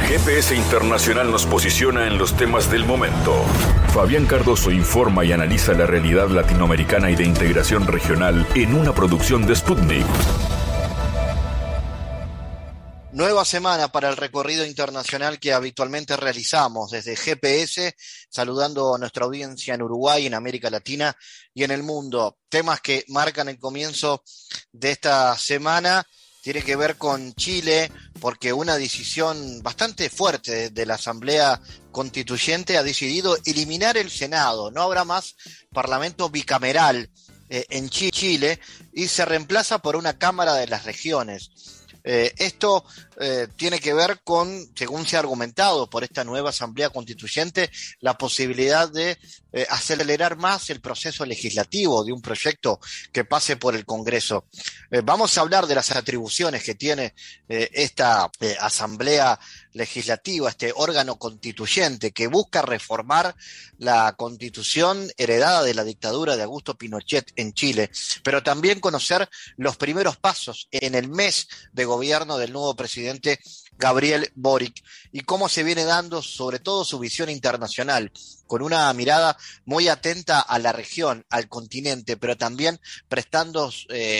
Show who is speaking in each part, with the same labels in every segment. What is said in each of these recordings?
Speaker 1: GPS Internacional nos posiciona en los temas del momento. Fabián Cardoso informa y analiza la realidad latinoamericana y de integración regional en una producción de Sputnik.
Speaker 2: Nueva semana para el recorrido internacional que habitualmente realizamos desde GPS, saludando a nuestra audiencia en Uruguay, en América Latina y en el mundo. Temas que marcan el comienzo de esta semana tiene que ver con Chile, porque una decisión bastante fuerte de la Asamblea Constituyente ha decidido eliminar el Senado. No habrá más parlamento bicameral en Chile y se reemplaza por una Cámara de las Regiones. Esto tiene que ver con, según se ha argumentado por esta nueva Asamblea Constituyente, la posibilidad de acelerar más el proceso legislativo de un proyecto que pase por el Congreso. Vamos a hablar de las atribuciones que tiene esta Asamblea Legislativa, este órgano constituyente que busca reformar la Constitución heredada de la dictadura de Augusto Pinochet en Chile, pero también conocer los primeros pasos en el mes de gobierno del nuevo presidente Gabriel Boric y cómo se viene dando sobre todo su visión internacional, con una mirada muy atenta a la región, al continente, pero también prestando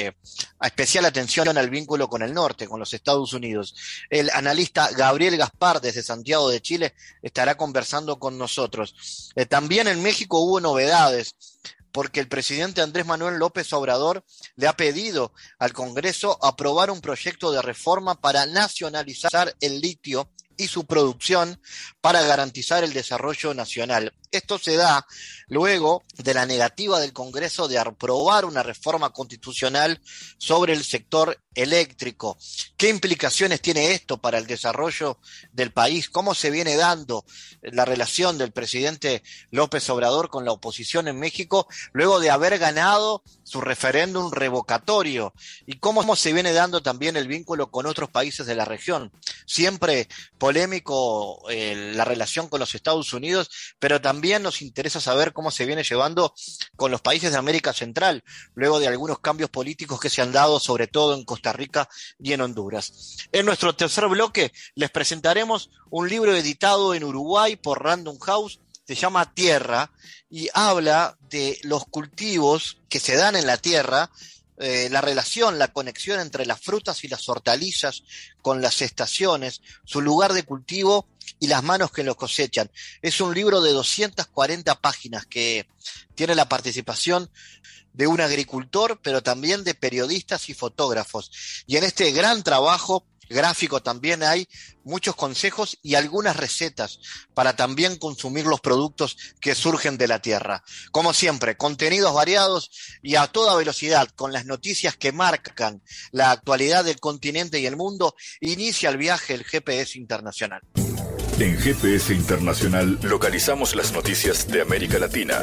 Speaker 2: especial atención al vínculo con el norte, con los Estados Unidos. El analista Gabriel Gaspar desde Santiago de Chile estará conversando con nosotros. También en México hubo novedades, porque el presidente Andrés Manuel López Obrador le ha pedido al Congreso aprobar un proyecto de reforma para nacionalizar el litio y su producción para garantizar el desarrollo nacional. Esto se da luego de la negativa del Congreso de aprobar una reforma constitucional sobre el sector eléctrico. ¿Qué implicaciones tiene esto para el desarrollo del país? ¿Cómo se viene dando la relación del presidente López Obrador con la oposición en México luego de haber ganado su referéndum revocatorio? ¿Y cómo se viene dando también el vínculo con otros países de la región? Siempre polémico la relación con los Estados Unidos, pero también nos interesa saber cómo se viene llevando con los países de América Central, luego de algunos cambios políticos que se han dado, sobre todo en Costa Rica y en Honduras. En nuestro tercer bloque les presentaremos un libro editado en Uruguay por Random House, se llama Tierra, y habla de los cultivos que se dan en la tierra, la relación, la conexión entre las frutas y las hortalizas con las estaciones, su lugar de cultivo y las manos que lo cosechan. Es un libro de 240 páginas que tiene la participación de un agricultor, pero también de periodistas y fotógrafos. Y en este gran trabajo gráfico también hay muchos consejos y algunas recetas para también consumir los productos que surgen de la tierra. Como siempre, contenidos variados y a toda velocidad, con las noticias que marcan la actualidad del continente y el mundo. Inicia el viaje el GPS Internacional.
Speaker 1: En GPS Internacional localizamos las noticias de América Latina.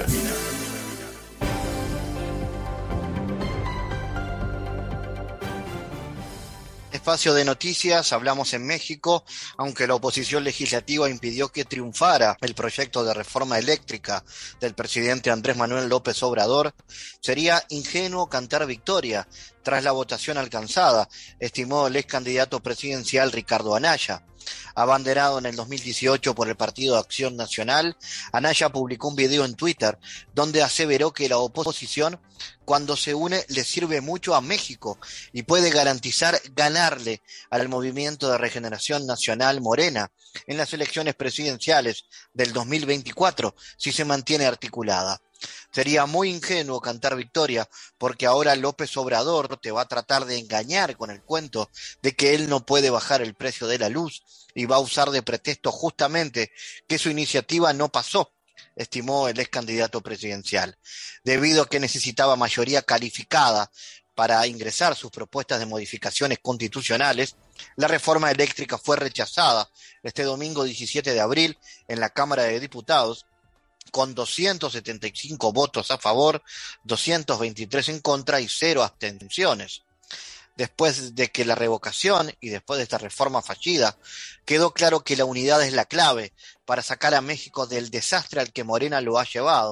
Speaker 2: Espacio de noticias, hablamos en México, aunque la oposición legislativa impidió que triunfara el proyecto de reforma eléctrica del presidente Andrés Manuel López Obrador, sería ingenuo cantar victoria tras la votación alcanzada, estimó el ex candidato presidencial Ricardo Anaya. Abanderado en el 2018 por el Partido Acción Nacional, Anaya publicó un video en Twitter donde aseveró que la oposición, cuando se une, le sirve mucho a México y puede garantizar ganarle al Movimiento de Regeneración Nacional Morena en las elecciones presidenciales del 2024 si se mantiene articulada. Sería muy ingenuo cantar victoria, porque ahora López Obrador te va a tratar de engañar con el cuento de que él no puede bajar el precio de la luz y va a usar de pretexto justamente que su iniciativa no pasó, estimó el ex candidato presidencial, debido a que necesitaba mayoría calificada para ingresar sus propuestas de modificaciones constitucionales. La reforma eléctrica fue rechazada este domingo 17 de abril en la Cámara de Diputados, con 275 votos a favor, 223 en contra y 0 abstenciones. Después de que la revocación y después de esta reforma fallida, quedó claro que la unidad es la clave para sacar a México del desastre al que Morena lo ha llevado.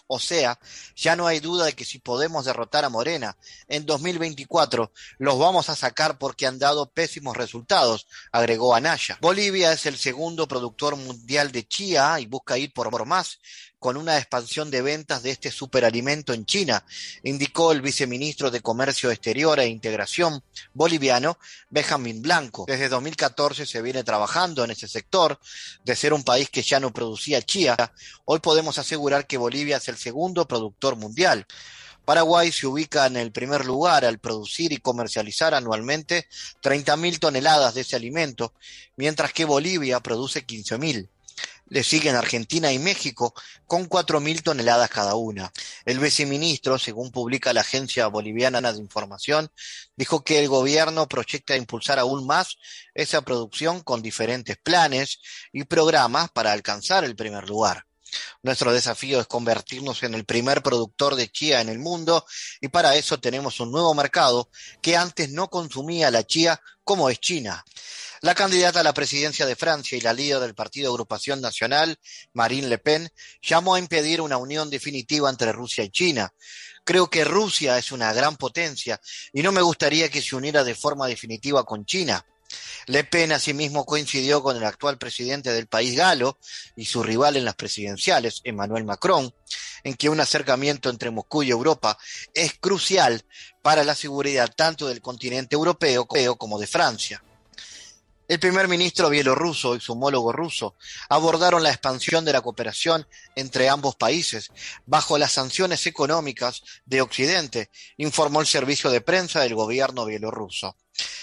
Speaker 2: O sea, ya no hay duda de que si podemos derrotar a Morena en 2024, los vamos a sacar porque han dado pésimos resultados, agregó Anaya. Bolivia es el segundo productor mundial de chía y busca ir por más, con una expansión de ventas de este superalimento en China, indicó el viceministro de Comercio Exterior e Integración boliviano, Benjamín Blanco. Desde 2014 se viene trabajando en ese sector. De ser un país que ya no producía chía, hoy podemos asegurar que Bolivia es el segundo productor mundial. Paraguay se ubica en el primer lugar al producir y comercializar anualmente 30.000 toneladas de ese alimento, mientras que Bolivia produce 15.000. Le siguen Argentina y México con 4.000 toneladas cada una. El viceministro, según publica la Agencia Boliviana de Información, dijo que el gobierno proyecta impulsar aún más esa producción con diferentes planes y programas para alcanzar el primer lugar. Nuestro desafío es convertirnos en el primer productor de chía en el mundo y para eso tenemos un nuevo mercado que antes no consumía la chía, como es China. La candidata a la presidencia de Francia y la líder del partido Agrupación Nacional, Marine Le Pen, llamó a impedir una unión definitiva entre Rusia y China. Creo que Rusia es una gran potencia y no me gustaría que se uniera de forma definitiva con China. Le Pen asimismo coincidió con el actual presidente del país galo y su rival en las presidenciales, Emmanuel Macron, en que un acercamiento entre Moscú y Europa es crucial para la seguridad tanto del continente europeo como de Francia. El primer ministro bielorruso y su homólogo ruso abordaron la expansión de la cooperación entre ambos países bajo las sanciones económicas de Occidente, informó el servicio de prensa del gobierno bielorruso.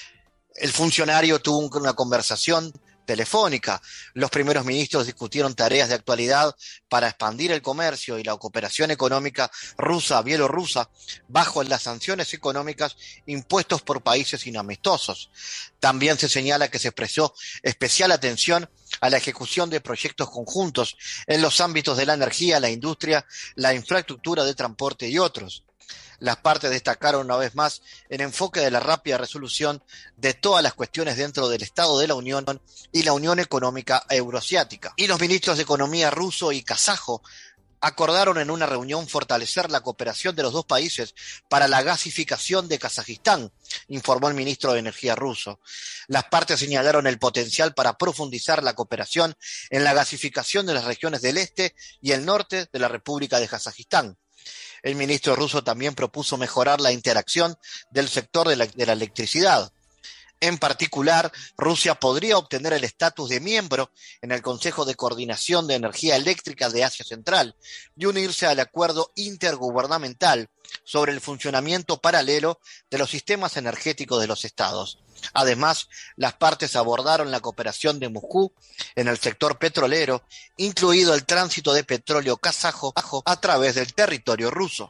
Speaker 2: El funcionario tuvo una conversación telefónica. Los primeros ministros discutieron tareas de actualidad para expandir el comercio y la cooperación económica rusa-bielorrusa bajo las sanciones económicas impuestos por países inamistosos. También se señala que se expresó especial atención a la ejecución de proyectos conjuntos en los ámbitos de la energía, la industria, la infraestructura de transporte y otros. Las partes destacaron una vez más el enfoque de la rápida resolución de todas las cuestiones dentro del Estado de la Unión y la Unión Económica Euroasiática. Y los ministros de Economía ruso y kazajo acordaron en una reunión fortalecer la cooperación de los dos países para la gasificación de Kazajistán, informó el ministro de Energía ruso. Las partes señalaron el potencial para profundizar la cooperación en la gasificación de las regiones del este y el norte de la República de Kazajistán. El ministro ruso también propuso mejorar la interacción del sector de la electricidad. En particular, Rusia podría obtener el estatus de miembro en el Consejo de Coordinación de Energía Eléctrica de Asia Central y unirse al acuerdo intergubernamental sobre el funcionamiento paralelo de los sistemas energéticos de los estados. Además, las partes abordaron la cooperación de Moscú en el sector petrolero, incluido el tránsito de petróleo kazajo a través del territorio ruso.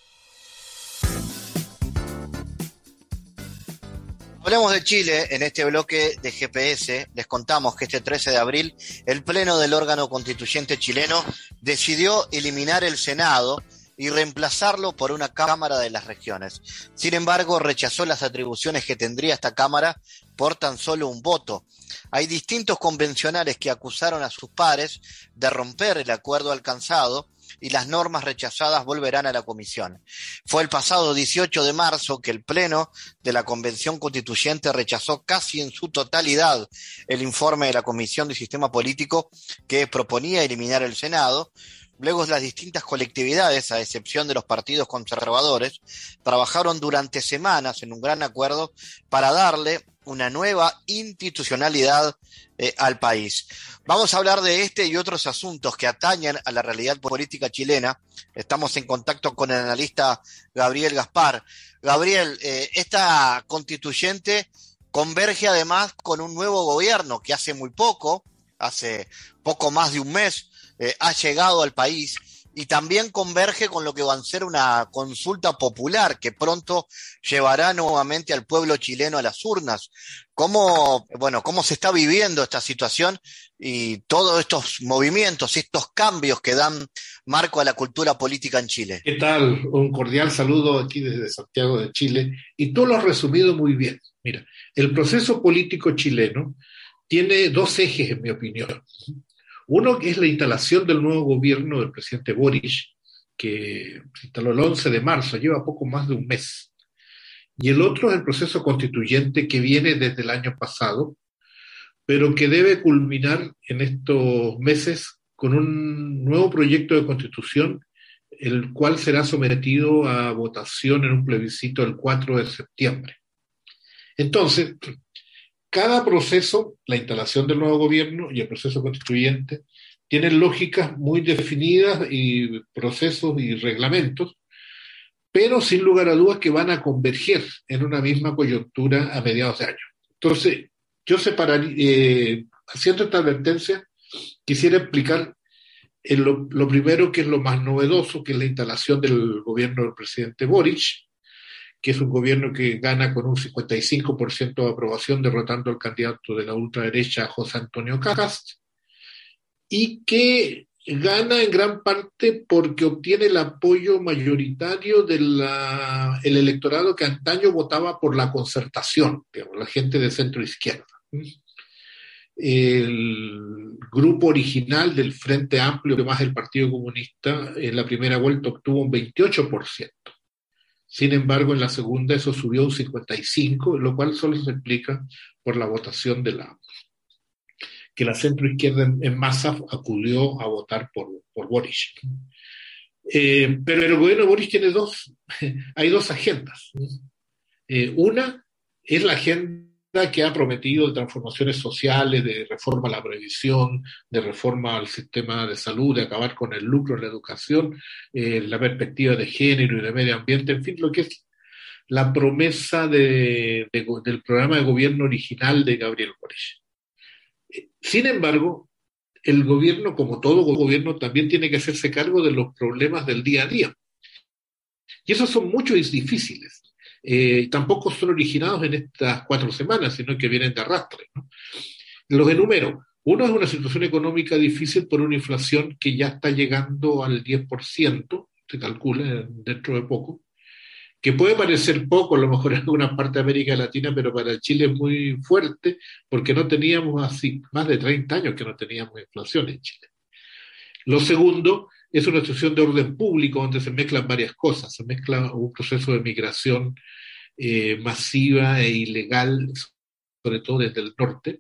Speaker 2: Hablemos de Chile en este bloque de GPS. Les contamos que este 13 de abril el Pleno del órgano constituyente chileno decidió eliminar el Senado y reemplazarlo por una Cámara de las Regiones. Sin embargo, rechazó las atribuciones que tendría esta Cámara por tan solo un voto. Hay distintos convencionales que acusaron a sus pares de romper el acuerdo alcanzado y las normas rechazadas volverán a la comisión. Fue el pasado 18 de marzo que el Pleno de la Convención Constituyente rechazó casi en su totalidad el informe de la Comisión de Sistema Político que proponía eliminar el Senado. Luego las distintas colectividades, a excepción de los partidos conservadores, trabajaron durante semanas en un gran acuerdo para darle una nueva institucionalidad al país. Vamos a hablar de este y otros asuntos que atañen a la realidad política chilena. Estamos en contacto con el analista Gabriel Gaspar. Gabriel, esta constituyente converge además con un nuevo gobierno que hace poco más de un mes, ha llegado al país y también converge con lo que va a ser una consulta popular que pronto llevará nuevamente al pueblo chileno a las urnas. ¿Cómo se está viviendo esta situación y todos estos movimientos, estos cambios que dan marco a la cultura política en Chile?
Speaker 3: ¿Qué tal? Un cordial saludo aquí desde Santiago de Chile. Y tú lo has resumido muy bien. Mira, el proceso político chileno tiene dos ejes, en mi opinión. Uno que es la instalación del nuevo gobierno del presidente Boric, que se instaló el 11 de marzo, lleva poco más de un mes. Y el otro es el proceso constituyente que viene desde el año pasado, pero que debe culminar en estos meses con un nuevo proyecto de constitución, el cual será sometido a votación en un plebiscito el 4 de septiembre. Entonces, cada proceso, la instalación del nuevo gobierno y el proceso constituyente, tienen lógicas muy definidas y procesos y reglamentos, pero sin lugar a dudas que van a converger en una misma coyuntura a mediados de año. Entonces, yo separaría, haciendo esta advertencia, quisiera explicar lo primero, que es lo más novedoso, que es la instalación del gobierno del presidente Boric, que es un gobierno que gana con un 55% de aprobación, derrotando al candidato de la ultraderecha, José Antonio Kast, y que gana en gran parte porque obtiene el apoyo mayoritario del electorado que antaño votaba por la concertación, digamos, la gente de centro izquierda. El grupo original del Frente Amplio, que más el Partido Comunista, en la primera vuelta obtuvo un 28%. Sin embargo, en la segunda eso subió un 55%, lo cual solo se explica por la votación que la centroizquierda en masa acudió a votar por Boric. Pero el gobierno de Boric tiene hay dos agendas. Una es la agenda que ha prometido de transformaciones sociales, de reforma a la previsión, de reforma al sistema de salud, de acabar con el lucro en la educación, la perspectiva de género y de medio ambiente, en fin, lo que es la promesa del programa de gobierno original de Gabriel Boric. Sin embargo, el gobierno, como todo gobierno, también tiene que hacerse cargo de los problemas del día a día. Y esos son muchos y difíciles. Tampoco son originados en estas 4 semanas, sino que vienen de arrastre, ¿no? Los enumero. Uno es una situación económica difícil por una inflación que ya está llegando al 10%, se calcula dentro de poco, que puede parecer poco a lo mejor en alguna parte de América Latina, pero para Chile es muy fuerte porque no teníamos así más de 30 años que no teníamos inflación en Chile. Lo segundo es una situación de orden público donde se mezclan varias cosas. Se mezcla un proceso de migración masiva e ilegal, sobre todo desde el norte.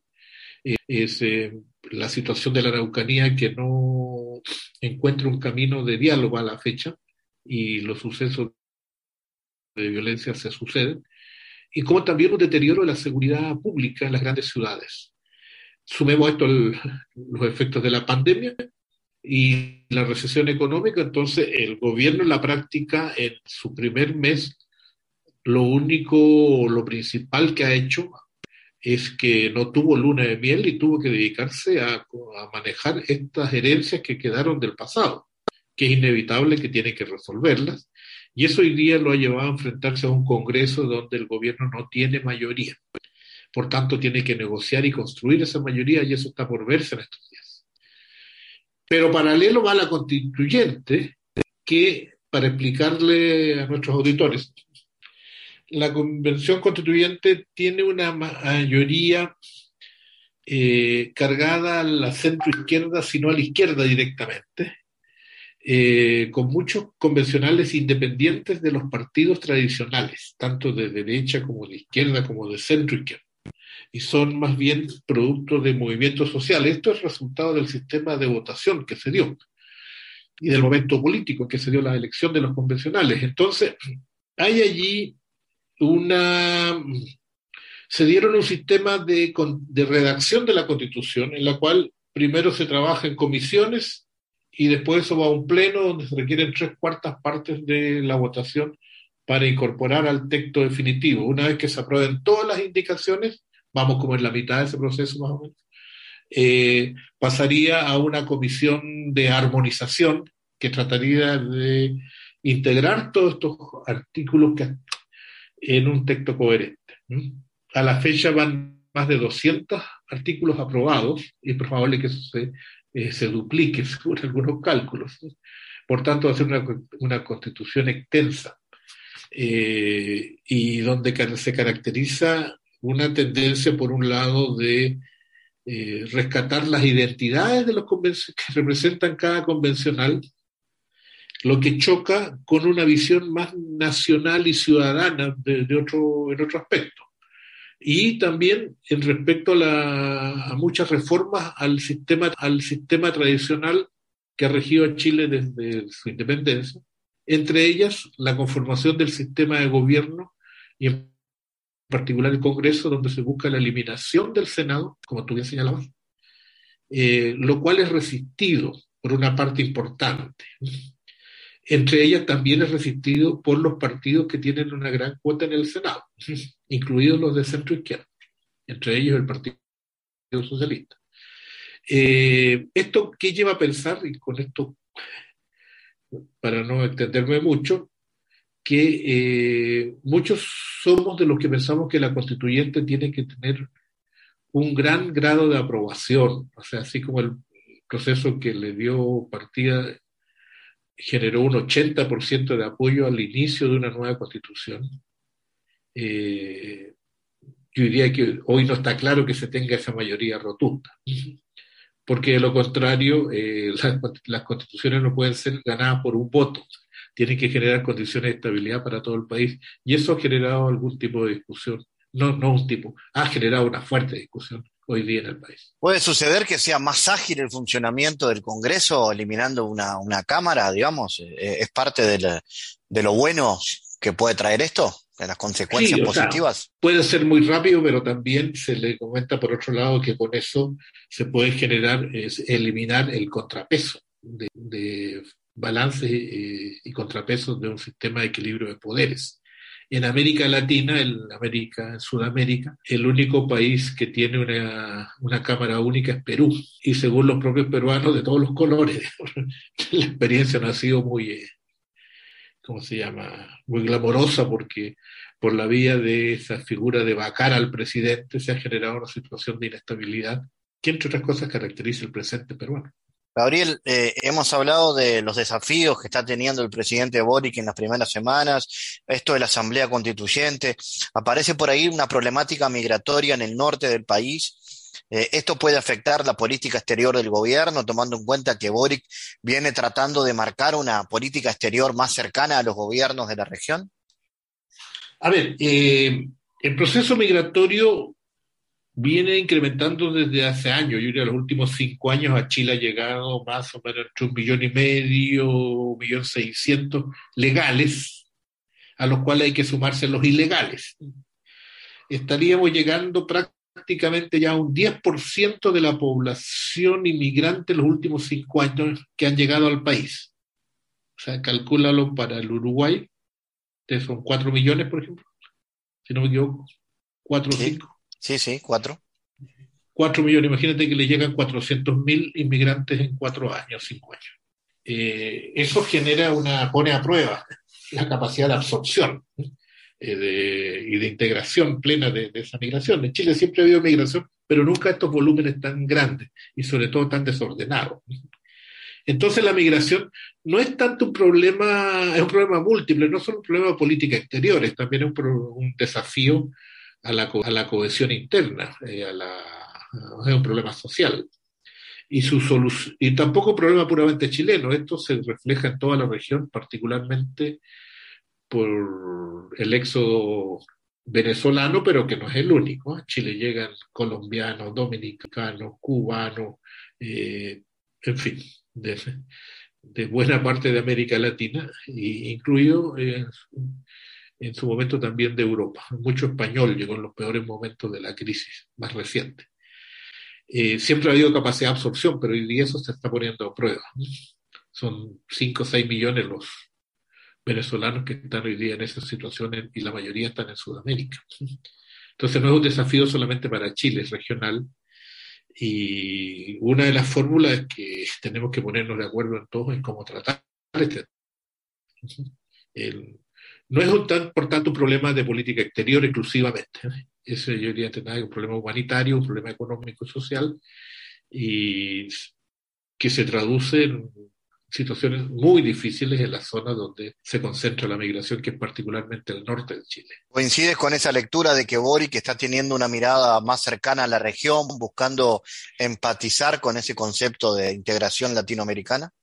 Speaker 3: La situación de la Araucanía, que no encuentra un camino de diálogo a la fecha, y los sucesos de violencia se suceden, y como también un deterioro de la seguridad pública en las grandes ciudades. Sumemos a esto los efectos de la pandemia y la recesión económica. Entonces el gobierno en la práctica, en su primer mes, lo principal que ha hecho es que no tuvo luna de miel y tuvo que dedicarse a manejar estas herencias que quedaron del pasado, que es inevitable que tiene que resolverlas. Y eso hoy día lo ha llevado a enfrentarse a un Congreso donde el gobierno no tiene mayoría. Por tanto, tiene que negociar y construir esa mayoría, y eso está por verse en estos días. Pero paralelo va la constituyente, que, para explicarle a nuestros auditores, la convención constituyente tiene una mayoría cargada a la centroizquierda, sino a la izquierda directamente, con muchos convencionales independientes de los partidos tradicionales, tanto de derecha como de izquierda como de centro izquierda, y son más bien producto de movimientos sociales. Esto es resultado del sistema de votación que se dio y del momento político en que se dio la elección de los convencionales. Entonces, hay allí se dieron un sistema de redacción de la Constitución, en la cual primero se trabaja en comisiones y después eso va a un pleno donde se requieren 3/4 partes de la votación para incorporar al texto definitivo. Una vez que se aprueben todas las indicaciones, vamos como en la mitad de ese proceso más o menos, pasaría a una comisión de armonización que trataría de integrar todos estos artículos en un texto coherente. A la fecha van más de 200 artículos aprobados y es probable que eso se duplique según algunos cálculos. Por tanto, va a ser una constitución extensa y donde se caracteriza una tendencia, por un lado, de rescatar las identidades de los que representan cada convencional, lo que choca con una visión más nacional y ciudadana en otro aspecto. Y también en respecto a muchas reformas al sistema tradicional que ha regido a Chile desde su independencia, entre ellas la conformación del sistema de gobierno y en particular el Congreso, donde se busca la eliminación del Senado, como tú bien señalabas, lo cual es resistido por una parte importante. Entre ellas también es resistido por los partidos que tienen una gran cuota en el Senado, incluidos los de centro izquierda, entre ellos el Partido Socialista. ¿Esto qué lleva a pensar? Y con esto, para no extenderme mucho, que muchos somos de los que pensamos que la constituyente tiene que tener un gran grado de aprobación, o sea, así como el proceso que le dio partida generó un 80% de apoyo al inicio de una nueva constitución. Yo diría que hoy no está claro que se tenga esa mayoría rotunda, porque de lo contrario, las constituciones no pueden ser ganadas por un voto, tienen que generar condiciones de estabilidad para todo el país, y eso ha generado algún tipo de discusión, ha generado una fuerte discusión hoy día en el país.
Speaker 2: ¿Puede suceder que sea más ágil el funcionamiento del Congreso eliminando una Cámara, digamos? ¿Es parte de lo bueno que puede traer esto? ¿De las consecuencias positivas?
Speaker 3: Sea, puede ser muy rápido, pero también se le comenta por otro lado que con eso se puede eliminar el contrapeso de balance y contrapeso de un sistema de equilibrio de poderes. En América Latina, en Sudamérica, el único país que tiene una cámara única es Perú. Y según los propios peruanos de todos los colores, la experiencia no ha sido muy, muy glamorosa, porque por la vía de esa figura de vacar al presidente se ha generado una situación de inestabilidad que, entre otras cosas, caracteriza el presente peruano.
Speaker 2: Gabriel, hemos hablado de los desafíos que está teniendo el presidente Boric en las primeras semanas, esto de la Asamblea Constituyente, aparece por ahí una problemática migratoria en el norte del país. ¿Esto puede afectar la política exterior del gobierno, tomando en cuenta que Boric viene tratando de marcar una política exterior más cercana a los gobiernos de la región?
Speaker 3: A ver, el proceso migratorio viene incrementando desde hace años. Yo diría, los últimos 5 años a Chile ha llegado más o menos entre 1,5 millones, 1,600,000 legales, a los cuales hay que sumarse los ilegales. Estaríamos llegando prácticamente ya a un 10% de la población inmigrante en los últimos 5 años que han llegado al país. O sea, calcúlalo para el Uruguay, que son 4 millones, por ejemplo, si no me equivoco, 4 o 5.
Speaker 2: Sí, 4.
Speaker 3: 4 millones, imagínate que le llegan 400.000 inmigrantes en 4 años, 5 años. Eso pone a prueba la capacidad de absorción y de integración plena de esa migración. En Chile siempre ha habido migración, pero nunca estos volúmenes tan grandes y sobre todo tan desordenados. Entonces la migración no es tanto un problema, es un problema múltiple, no solo un problema de política exterior, es también un desafío a la cohesión interna, es un problema social. Y tampoco un problema puramente chileno, esto se refleja en toda la región, particularmente por el éxodo venezolano, pero que no es el único. A Chile llegan colombianos, dominicanos, cubanos, en fin, de buena parte de América Latina, incluido en su momento también de Europa. Mucho español llegó en los peores momentos de la crisis más reciente. Siempre ha habido capacidad de absorción, pero hoy día eso se está poniendo a prueba. Son 5 o 6 millones los venezolanos que están hoy día en esas situaciones y la mayoría están en Sudamérica. Entonces no es un desafío solamente para Chile, es regional. Y una de las fórmulas es que tenemos que ponernos de acuerdo en todos en cómo tratar este. No es por tanto un problema de política exterior exclusivamente. Eso yo diría que es un problema humanitario, un problema económico y social, y que se traduce en situaciones muy difíciles en la zona donde se concentra la migración, que es particularmente el norte de Chile.
Speaker 2: ¿Coincides con esa lectura de que Boric está teniendo una mirada más cercana a la región, buscando empatizar con ese concepto de integración latinoamericana?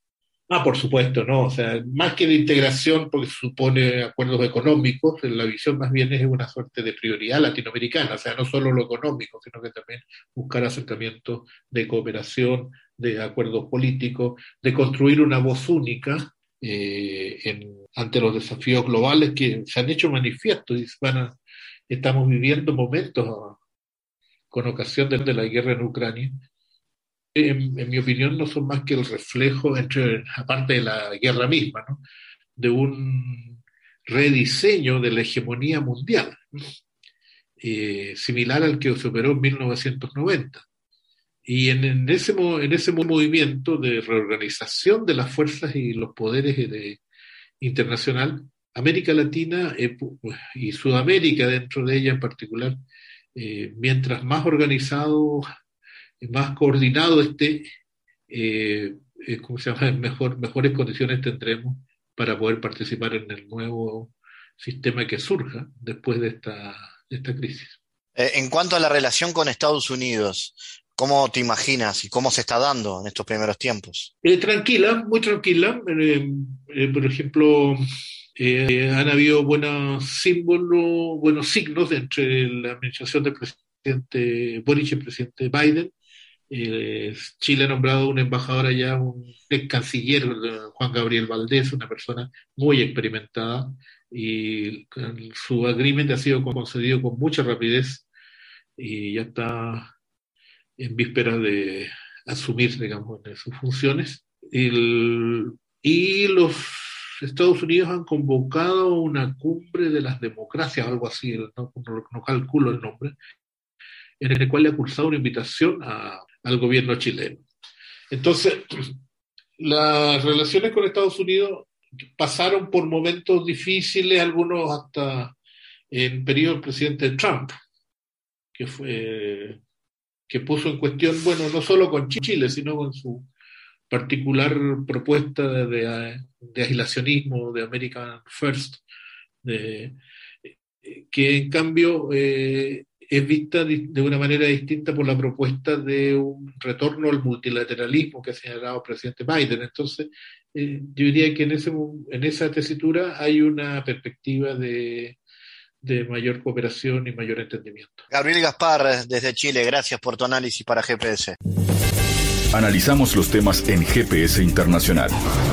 Speaker 3: Por supuesto, ¿no? O sea, más que de integración, porque supone acuerdos económicos, la visión más bien es una suerte de prioridad latinoamericana, o sea, no solo lo económico, sino que también buscar acercamientos de cooperación, de acuerdos políticos, de construir una voz única ante los desafíos globales que se han hecho manifiestos y estamos viviendo momentos con ocasión de la guerra en Ucrania. En mi opinión, no son más que el reflejo, aparte de la guerra misma, ¿no? De un rediseño de la hegemonía mundial, similar al que se operó en 1990. Y en ese movimiento de reorganización de las fuerzas y los poderes internacional, América Latina y Sudamérica, dentro de ella en particular, mientras más organizado, más coordinado esté, ¿cómo se llama? Mejores condiciones tendremos para poder participar en el nuevo sistema que surja después de esta crisis.
Speaker 2: En cuanto a la relación con Estados Unidos, ¿cómo te imaginas y cómo se está dando en estos primeros tiempos?
Speaker 3: Tranquila, muy tranquila. Por ejemplo, han habido buenos símbolos, buenos signos entre la administración del presidente Boric y el presidente Biden. Chile ha nombrado un embajador allá, un ex canciller, Juan Gabriel Valdés, una persona muy experimentada, y su agreement ha sido concedido con mucha rapidez y ya está en vísperas de asumir, digamos, sus funciones. Y los Estados Unidos han convocado una cumbre de las democracias, algo así, no calculo el nombre, en el cual le ha cursado una invitación al gobierno chileno. Entonces, las relaciones con Estados Unidos pasaron por momentos difíciles, algunos hasta en periodo del presidente Trump, que puso en cuestión, bueno, no solo con Chile, sino con su particular propuesta de aislacionismo, de American First, que en cambio es vista de una manera distinta por la propuesta de un retorno al multilateralismo que ha señalado el presidente Biden. Entonces, yo diría que en esa tesitura hay una perspectiva de mayor cooperación y mayor entendimiento.
Speaker 2: Gabriel Gaspar, desde Chile, gracias por tu análisis para GPS.
Speaker 1: Analizamos los temas en GPS Internacional.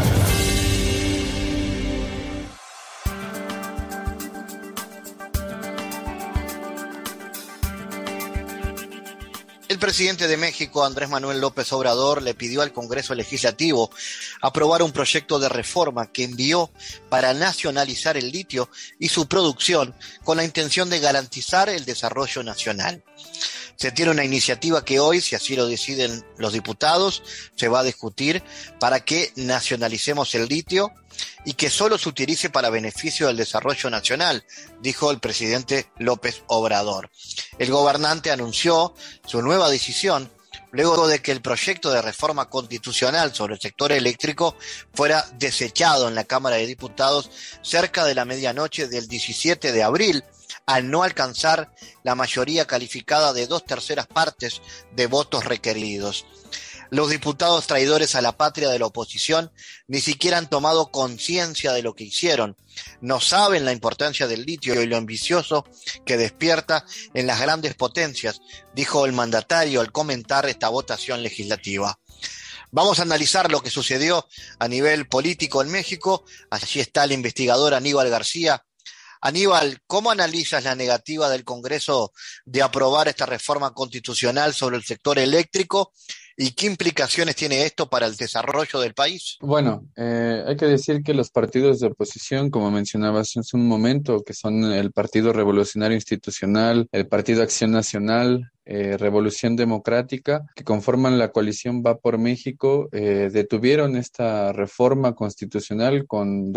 Speaker 2: El presidente de México, Andrés Manuel López Obrador, le pidió al Congreso Legislativo aprobar un proyecto de reforma que envió para nacionalizar el litio y su producción con la intención de garantizar el desarrollo nacional. Se tiene una iniciativa que hoy, si así lo deciden los diputados, se va a discutir para que nacionalicemos el litio y que solo se utilice para beneficio del desarrollo nacional, dijo el presidente López Obrador. El gobernante anunció su nueva decisión luego de que el proyecto de reforma constitucional sobre el sector eléctrico fuera desechado en la Cámara de Diputados cerca de la medianoche del 17 de abril, al no alcanzar la mayoría calificada de 2/3 partes de votos requeridos. Los diputados traidores a la patria de la oposición ni siquiera han tomado conciencia de lo que hicieron. No saben la importancia del litio y lo ambicioso que despierta en las grandes potencias, dijo el mandatario al comentar esta votación legislativa. Vamos a analizar lo que sucedió a nivel político en México. Allí está el investigador Aníbal García. Aníbal, ¿cómo analizas la negativa del Congreso de aprobar esta reforma constitucional sobre el sector eléctrico y qué implicaciones tiene esto para el desarrollo del país?
Speaker 4: Bueno, hay que decir que los partidos de oposición, como mencionabas hace un momento, que son el Partido Revolucionario Institucional, el Partido Acción Nacional, Revolución Democrática, que conforman la coalición Va por México, detuvieron esta reforma constitucional con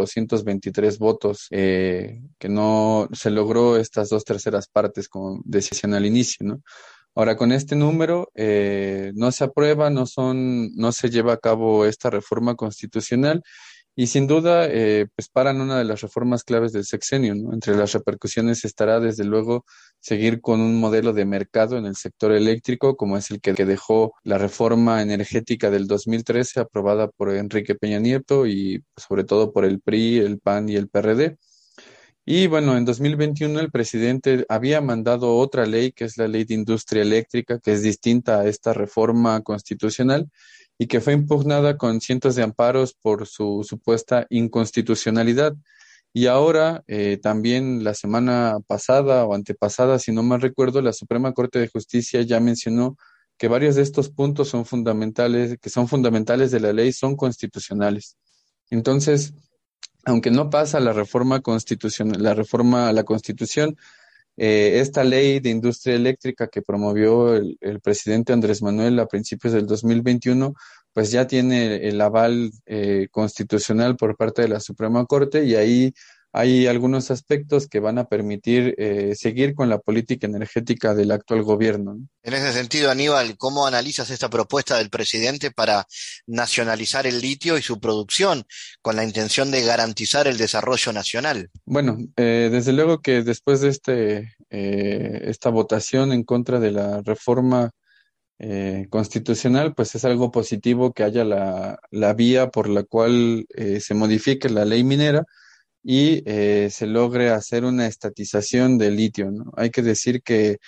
Speaker 4: 223 votos, que no se logró estas 2/3 partes, como decían al inicio, ¿no? Ahora, con este número no se aprueba, no se lleva a cabo esta reforma constitucional y sin duda pues paran una de las reformas claves del sexenio, ¿no? Entre las repercusiones estará desde luego seguir con un modelo de mercado en el sector eléctrico, como es el que dejó la reforma energética del 2013 aprobada por Enrique Peña Nieto y sobre todo por el PRI, el PAN y el PRD. Y bueno, en 2021 el presidente había mandado otra ley, que es la Ley de Industria Eléctrica, que es distinta a esta reforma constitucional y que fue impugnada con cientos de amparos por su supuesta inconstitucionalidad. Y ahora, también la semana pasada o antepasada, si no mal recuerdo, la Suprema Corte de Justicia ya mencionó que varios de estos puntos son fundamentales, que son fundamentales de la ley, son constitucionales. Entonces, aunque no pasa la reforma constitucional, la reforma a la Constitución, esta ley de industria eléctrica que promovió el presidente Andrés Manuel a principios del 2021, pues ya tiene el aval constitucional por parte de la Suprema Corte y ahí hay algunos aspectos que van a permitir seguir con la política energética del actual gobierno, ¿no?
Speaker 2: En ese sentido, Aníbal, ¿cómo analizas esta propuesta del presidente para nacionalizar el litio y su producción con la intención de garantizar el desarrollo nacional?
Speaker 4: Bueno, desde luego que después de esta votación en contra de la reforma constitucional, pues es algo positivo que haya la vía por la cual se modifique la ley minera y se logre hacer una estatización del litio, ¿no? Hay que decir que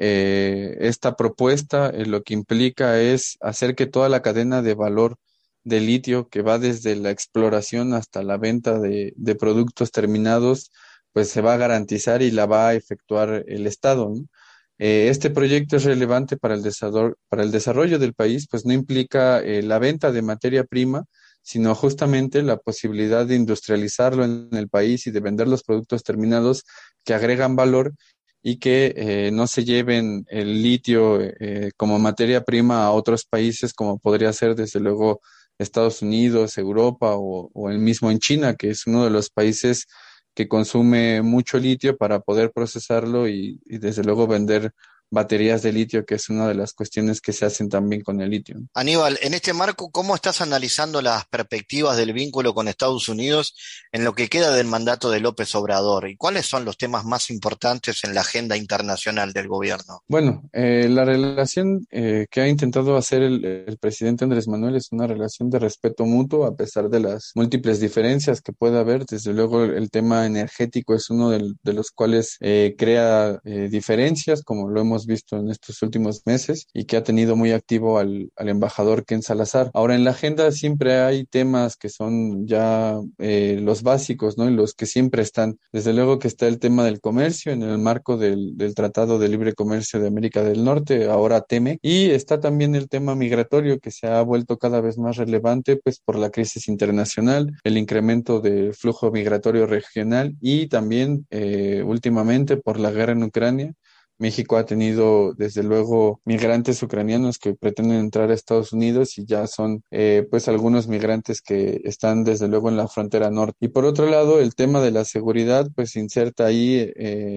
Speaker 4: esta propuesta lo que implica es hacer que toda la cadena de valor del litio, que va desde la exploración hasta la venta de productos terminados, pues se va a garantizar y la va a efectuar el Estado, ¿no? Este proyecto es relevante para el desarrollo del país, pues no implica la venta de materia prima, sino justamente la posibilidad de industrializarlo en el país y de vender los productos terminados que agregan valor y que no se lleven el litio como materia prima a otros países, como podría ser desde luego Estados Unidos, Europa o el mismo en China, que es uno de los países que consume mucho litio para poder procesarlo y desde luego vender baterías de litio, que es una de las cuestiones que se hacen también con el litio.
Speaker 2: Aníbal, en este marco, ¿cómo estás analizando las perspectivas del vínculo con Estados Unidos en lo que queda del mandato de López Obrador? ¿Y cuáles son los temas más importantes en la agenda internacional del gobierno?
Speaker 4: Bueno, la relación que ha intentado hacer el presidente Andrés Manuel es una relación de respeto mutuo, a pesar de las múltiples diferencias que pueda haber. Desde luego, el tema energético es uno de los cuales crea diferencias, como lo hemos visto en estos últimos meses, y que ha tenido muy activo al embajador Ken Salazar. Ahora, en la agenda siempre hay temas que son ya los básicos, ¿no? Y los que siempre están. Desde luego que está el tema del comercio en el marco del Tratado de Libre Comercio de América del Norte, ahora TEMEC, y está también el tema migratorio que se ha vuelto cada vez más relevante, pues por la crisis internacional, el incremento del flujo migratorio regional y también últimamente por la guerra en Ucrania. México ha tenido, desde luego, migrantes ucranianos que pretenden entrar a Estados Unidos y ya son, pues, algunos migrantes que están, desde luego, en la frontera norte. Y por otro lado, el tema de la seguridad, pues, inserta ahí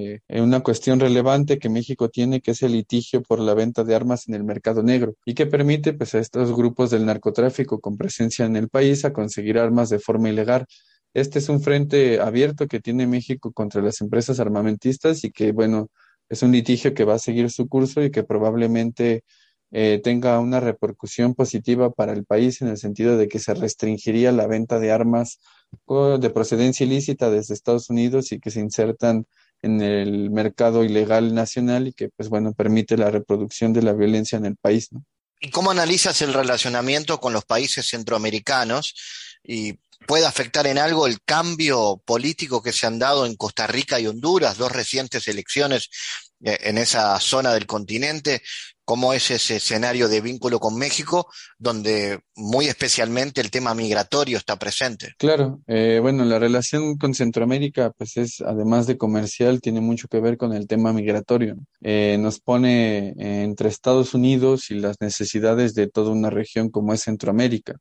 Speaker 4: una cuestión relevante que México tiene, que es el litigio por la venta de armas en el mercado negro y que permite, pues, a estos grupos del narcotráfico con presencia en el país a conseguir armas de forma ilegal. Este es un frente abierto que tiene México contra las empresas armamentistas y que, bueno, es un litigio que va a seguir su curso y que probablemente tenga una repercusión positiva para el país en el sentido de que se restringiría la venta de armas de procedencia ilícita desde Estados Unidos y que se insertan en el mercado ilegal nacional y que, pues bueno, permite la reproducción de la violencia en el país, ¿no?
Speaker 2: ¿Y cómo analizas el relacionamiento con los países centroamericanos? ¿Y puede afectar en algo el cambio político que se han dado en Costa Rica y Honduras, dos recientes elecciones en esa zona del continente? ¿Cómo es ese escenario de vínculo con México, donde muy especialmente el tema migratorio está presente?
Speaker 4: Claro, bueno, la relación con Centroamérica, pues es, además de comercial, tiene mucho que ver con el tema migratorio, ¿no? Nos pone entre Estados Unidos y las necesidades de toda una región como es Centroamérica.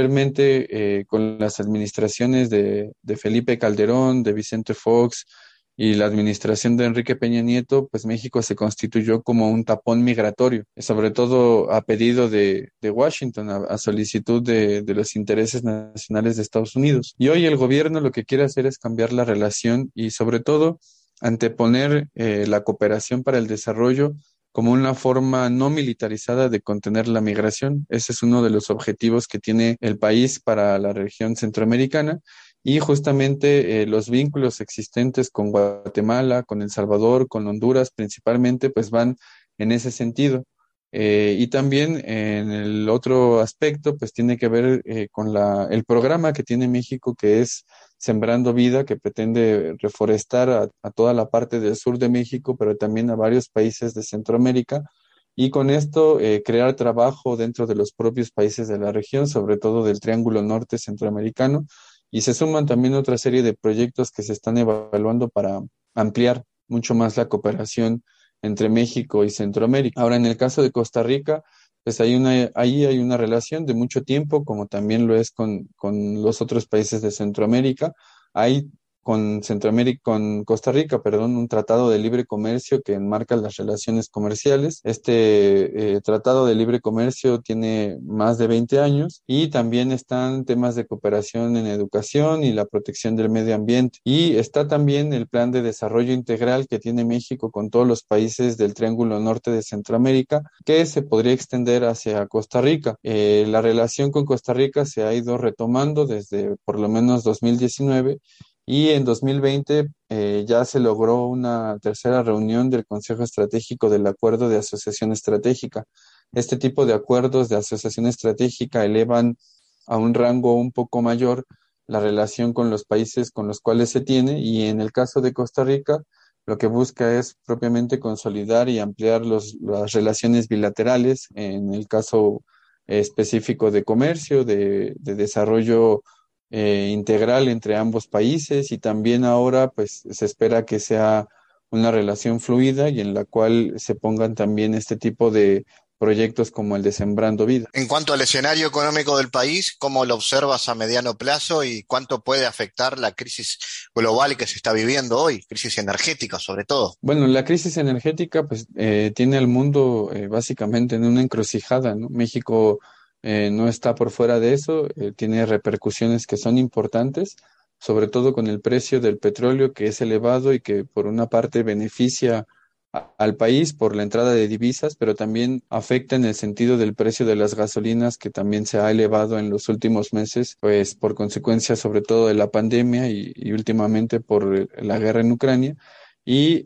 Speaker 4: Anteriormente, con las administraciones de Felipe Calderón, de Vicente Fox y la administración de Enrique Peña Nieto, pues México se constituyó como un tapón migratorio, sobre todo a pedido de Washington, a solicitud de los intereses nacionales de Estados Unidos. Y hoy el gobierno lo que quiere hacer es cambiar la relación y sobre todo anteponer la cooperación para el desarrollo como una forma no militarizada de contener la migración. Ese es uno de los objetivos que tiene el país para la región centroamericana y justamente los vínculos existentes con Guatemala, con El Salvador, con Honduras principalmente, pues van en ese sentido. Y también en el otro aspecto, pues tiene que ver con el programa que tiene México, que es Sembrando Vida, que pretende reforestar a toda la parte del sur de México, pero también a varios países de Centroamérica, y con esto crear trabajo dentro de los propios países de la región, sobre todo del Triángulo Norte Centroamericano, y se suman también otra serie de proyectos que se están evaluando para ampliar mucho más la cooperación entre México y Centroamérica. Ahora, en el caso de Costa Rica, pues ahí hay una relación de mucho tiempo, como también lo es con los otros países de Centroamérica. Hay con Costa Rica, perdón, un tratado de libre comercio que enmarca las relaciones comerciales. Este tratado de libre comercio tiene más de 20 años y también están temas de cooperación en educación y la protección del medio ambiente. Y está también el plan de desarrollo integral que tiene México con todos los países del Triángulo Norte de Centroamérica, que se podría extender hacia Costa Rica. La relación con Costa Rica se ha ido retomando desde por lo menos 2019. Y en 2020 ya se logró una tercera reunión del Consejo Estratégico del Acuerdo de Asociación Estratégica. Este tipo de acuerdos de asociación estratégica elevan a un rango un poco mayor la relación con los países con los cuales se tiene, y en el caso de Costa Rica lo que busca es propiamente consolidar y ampliar las relaciones bilaterales, en el caso específico de comercio, de desarrollo integral entre ambos países, y también ahora pues se espera que sea una relación fluida y en la cual se pongan también este tipo de proyectos como el de Sembrando Vida.
Speaker 2: En cuanto al escenario económico del país, ¿cómo lo observas a mediano plazo y cuánto puede afectar la crisis global que se está viviendo hoy, crisis energética sobre todo?
Speaker 4: Bueno, la crisis energética pues tiene al mundo básicamente en una encrucijada, ¿no? México no está por fuera de eso, tiene repercusiones que son importantes, sobre todo con el precio del petróleo que es elevado y que por una parte beneficia al país por la entrada de divisas, pero también afecta en el sentido del precio de las gasolinas, que también se ha elevado en los últimos meses, pues por consecuencia sobre todo de la pandemia y últimamente por la guerra en Ucrania. Y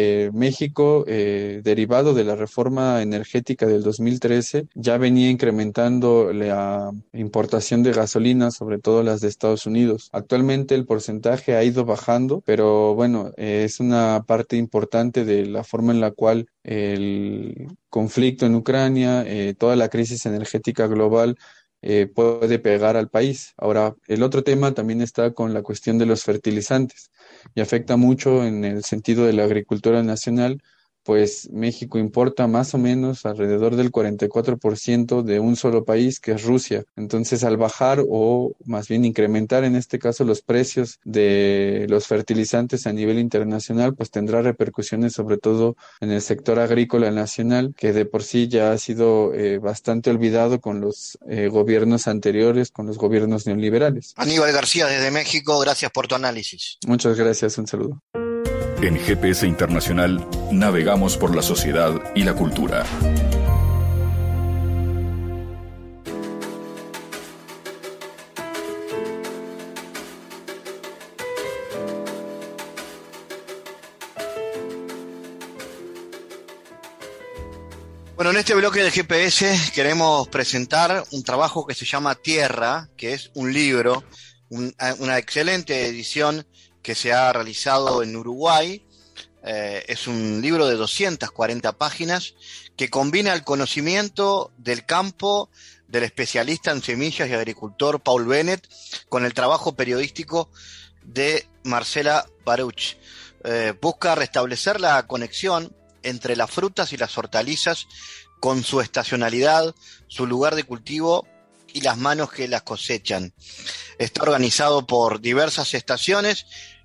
Speaker 4: México, derivado de la reforma energética del 2013, ya venía incrementando la importación de gasolina, sobre todo las de Estados Unidos. Actualmente el porcentaje ha ido bajando, pero bueno, es una parte importante de la forma en la cual el conflicto en Ucrania, toda la crisis energética global, puede pegar al país. Ahora, el otro tema también está con la cuestión de los fertilizantes y afecta mucho en el sentido de la agricultura nacional, pues México importa más o menos alrededor del 44% de un solo país, que es Rusia. Entonces, al bajar o más bien incrementar en este caso los precios de los fertilizantes a nivel internacional, pues tendrá repercusiones sobre todo en el sector agrícola nacional, que de por sí ya ha sido bastante olvidado con los gobiernos anteriores, con los gobiernos neoliberales.
Speaker 2: Aníbal García desde México, gracias por tu análisis.
Speaker 4: Muchas gracias, un saludo.
Speaker 1: En GPS Internacional navegamos por la sociedad y la cultura.
Speaker 2: Bueno, en este bloque del GPS queremos presentar un trabajo que se llama Tierra, que es un libro, una excelente edición que se ha realizado en Uruguay. Es un libro de 240 páginas que combina el conocimiento del campo del especialista en semillas y agricultor Paul Bennett con el trabajo periodístico de Marcela Baruch. Busca restablecer la conexión entre las frutas y las hortalizas con su estacionalidad, su lugar de cultivo y las manos que las cosechan. Está organizado por diversas estaciones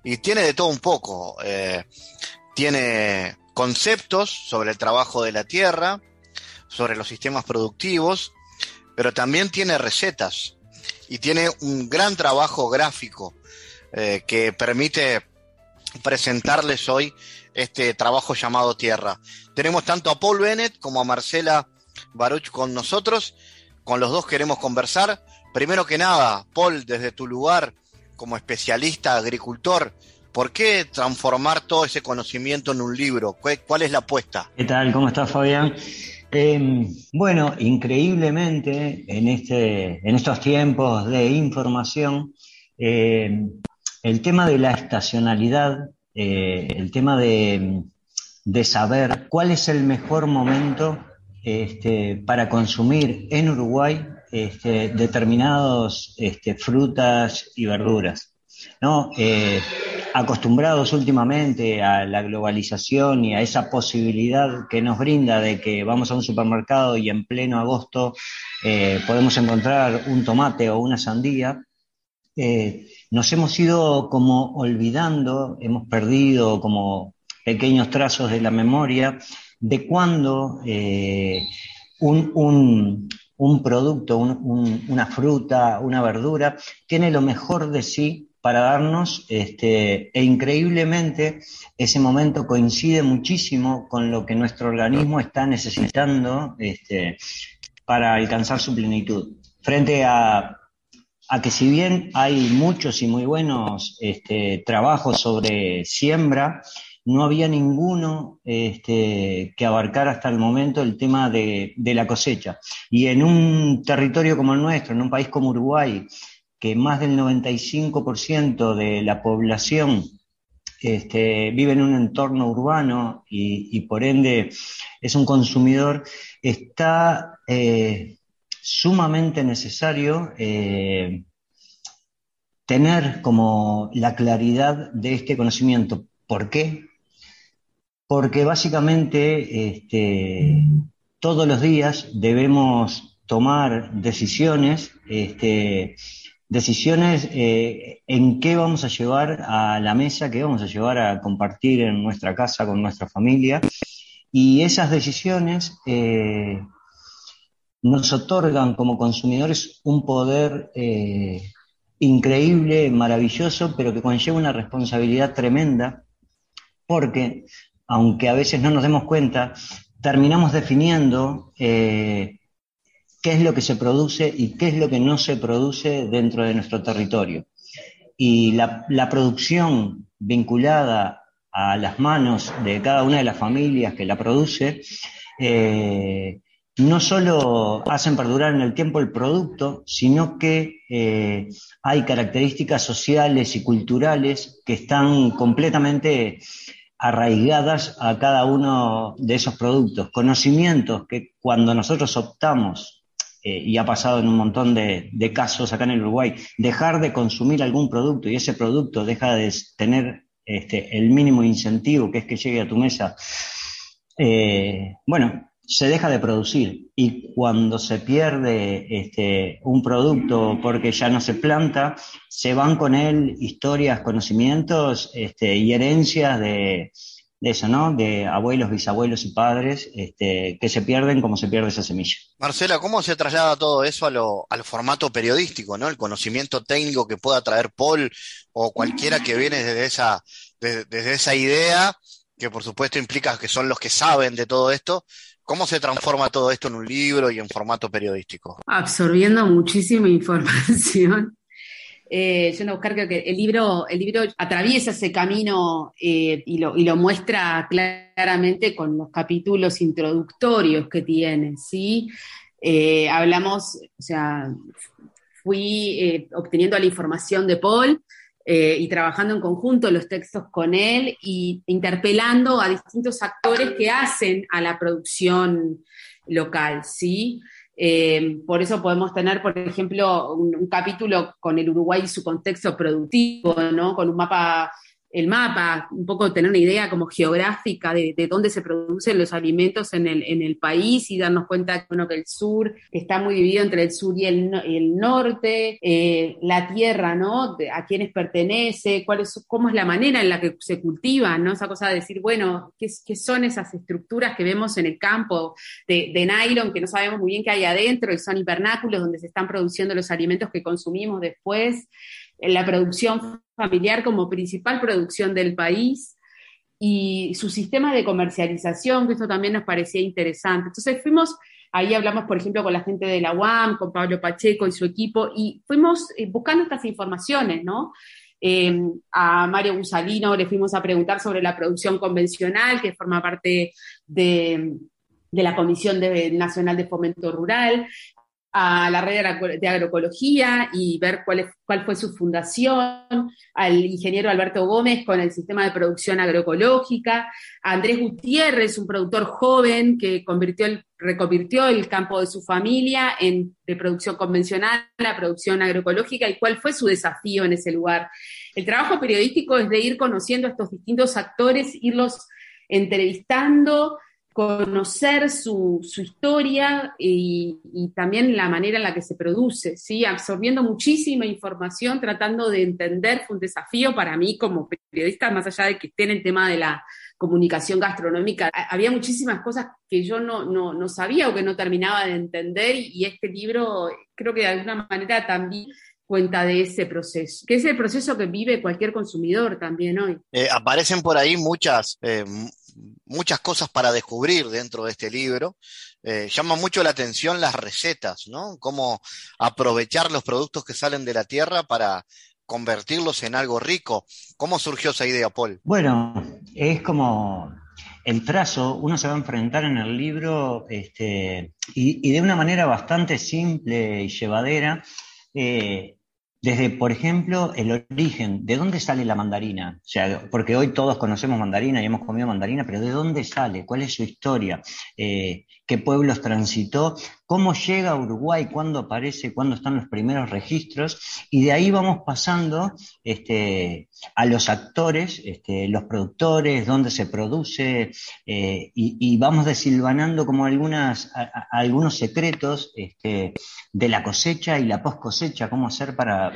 Speaker 2: y tiene de todo un poco. Tiene conceptos sobre el trabajo de la tierra, sobre los sistemas productivos, pero también tiene recetas y tiene un gran trabajo gráfico que permite presentarles hoy este trabajo llamado Tierra. Tenemos tanto a Paul Bennett como a Marcela Baruch con nosotros. Con los dos queremos conversar. Primero que nada, Paul, desde tu lugar como especialista agricultor, ¿por qué transformar todo ese conocimiento en un libro? ¿Cuál es la apuesta?
Speaker 5: ¿Qué tal? ¿Cómo estás, Fabián? Bueno, increíblemente en estos tiempos de información, el tema de la estacionalidad, el tema de saber cuál es el mejor momento para consumir en Uruguay determinados frutas y verduras, ¿no? Acostumbrados últimamente a la globalización y a esa posibilidad que nos brinda de que vamos a un supermercado y en pleno agosto podemos encontrar un tomate o una sandía, nos hemos ido como olvidando, hemos perdido como pequeños trazos de la memoria de cuando un producto, una fruta, una verdura, tiene lo mejor de sí para darnos, e increíblemente ese momento coincide muchísimo con lo que nuestro organismo está necesitando para alcanzar su plenitud. Frente a que si bien hay muchos y muy buenos trabajos sobre siembra, no había ninguno que abarcara hasta el momento el tema de la cosecha. Y en un territorio como el nuestro, en un país como Uruguay, que más del 95% de la población vive en un entorno urbano y por ende es un consumidor, está sumamente necesario tener como la claridad de este conocimiento. ¿Por qué? Porque básicamente todos los días debemos tomar decisiones, en qué vamos a llevar a la mesa, qué vamos a llevar a compartir en nuestra casa con nuestra familia, y esas decisiones nos otorgan como consumidores un poder increíble, maravilloso, pero que conlleva una responsabilidad tremenda, porque aunque a veces no nos demos cuenta, terminamos definiendo qué es lo que se produce y qué es lo que no se produce dentro de nuestro territorio. Y la producción vinculada a las manos de cada una de las familias que la produce, no solo hacen perdurar en el tiempo el producto, sino que hay características sociales y culturales que están completamente arraigadas a cada uno de esos productos, conocimientos que cuando nosotros optamos, y ha pasado en un montón de casos acá en el Uruguay, dejar de consumir algún producto y ese producto deja de tener el mínimo incentivo, que es que llegue a tu mesa, bueno, se deja de producir, y cuando se pierde un producto porque ya no se planta, se van con él historias, conocimientos y herencias de eso, ¿no? De abuelos, bisabuelos y padres que se pierden como se pierde esa semilla.
Speaker 2: Marcela, ¿cómo se traslada todo eso al formato periodístico, ¿no? El conocimiento técnico que pueda traer Paul o cualquiera que viene desde esa idea, que por supuesto implica que son los que saben de todo esto. ¿Cómo se transforma todo esto en un libro y en formato periodístico?
Speaker 6: Absorbiendo muchísima información. Yendo a buscar, creo que el libro atraviesa ese camino y lo muestra claramente con los capítulos introductorios que tiene, ¿sí? Hablamos, o sea, fui obteniendo la información de Paul y trabajando en conjunto los textos con él y interpelando a distintos actores que hacen a la producción local, ¿sí? Por eso podemos tener, por ejemplo, un capítulo con el Uruguay y su contexto productivo, ¿no? Con un mapa el mapa, un poco tener una idea como geográfica de dónde se producen los alimentos en el país y darnos cuenta bueno, que el sur está muy dividido entre el sur y el norte, la tierra, ¿no? A quiénes pertenece, cómo es la manera en la que se cultivan, ¿no? Esa cosa de decir, bueno, ¿qué son esas estructuras que vemos en el campo de nylon que no sabemos muy bien qué hay adentro y son hivernáculos donde se están produciendo los alimentos que consumimos después? La producción familiar como principal producción del país y su sistema de comercialización, que esto también nos parecía interesante. Entonces ahí hablamos, por ejemplo, con la gente de la UAM, con Pablo Pacheco y su equipo, y fuimos buscando estas informaciones, ¿no? A Mario Busalino le fuimos a preguntar sobre la producción convencional, que forma parte de la Comisión Nacional de Fomento Rural, a la red de agroecología y ver cuál fue su fundación, al ingeniero Alberto Gómez con el sistema de producción agroecológica, a Andrés Gutiérrez, un productor joven que reconvirtió el campo de su familia de producción convencional a producción agroecológica y cuál fue su desafío en ese lugar. El trabajo periodístico es de ir conociendo a estos distintos actores, irlos entrevistando, conocer su historia y también la manera en la que se produce, ¿sí? Absorbiendo muchísima información, tratando de entender, fue un desafío para mí como periodista, más allá de que esté en el tema de la comunicación gastronómica. Había muchísimas cosas que yo no sabía o que no terminaba de entender y este libro creo que de alguna manera también cuenta de ese proceso, que es el proceso que vive cualquier consumidor también hoy.
Speaker 2: Aparecen por ahí muchas cosas para descubrir dentro de este libro. Llama mucho la atención las recetas, ¿no? Cómo aprovechar los productos que salen de la tierra para convertirlos en algo rico. ¿Cómo surgió esa idea, Paul?
Speaker 5: Bueno, es como el trazo, uno se va a enfrentar en el libro y de una manera bastante simple y llevadera, desde, por ejemplo, el origen, ¿de dónde sale la mandarina? O sea, porque hoy todos conocemos mandarina y hemos comido mandarina, pero ¿de dónde sale? ¿Cuál es su historia? ¿Qué pueblos transitó? ¿Cómo llega a Uruguay? ¿Cuándo aparece? ¿Cuándo están los primeros registros? Y de ahí vamos pasando a los actores, los productores, dónde se produce, y vamos desilvanando como algunos secretos de la cosecha y la post cosecha, cómo hacer para